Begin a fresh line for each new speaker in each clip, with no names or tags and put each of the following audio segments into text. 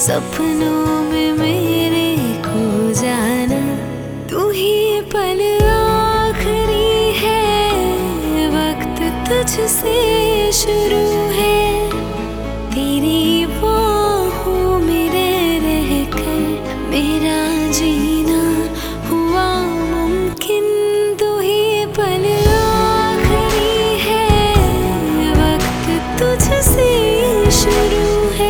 सपनों में मेरे खो जाना, तू ही पल आखिरी है, वक्त तुझसे शुरू है। तेरी बाहों में रह कर मेरा जीना हुआ मुमकिन, तू ही पल आखिरी है, वक्त तुझसे शुरू है।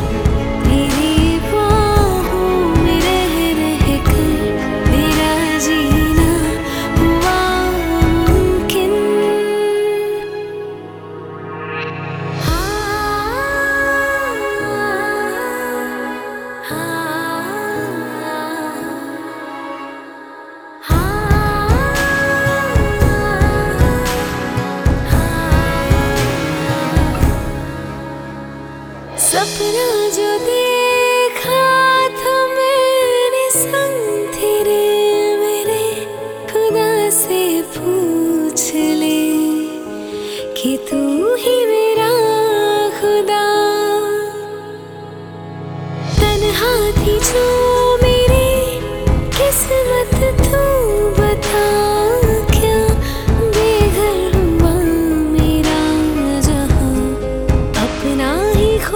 सपना जो देखा था मेरे संग तेरे, मेरे खुदा से पूछ ले कि तू ही मेरा खुदा। तन्हा थी जो मेरी किस्मत, तू बता क्या बेघर हुआ मेरा जहां, अपना ही खो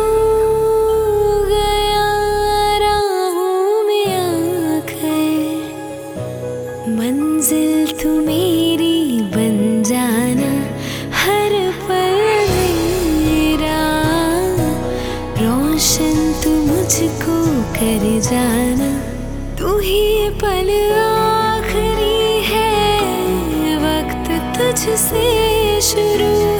मंजिल तू मेरी बन जाना, हर पल मेरा रोशन तू मुझको कर जाना, तू ही पल आखिरी है, वक्त तुझसे शुरू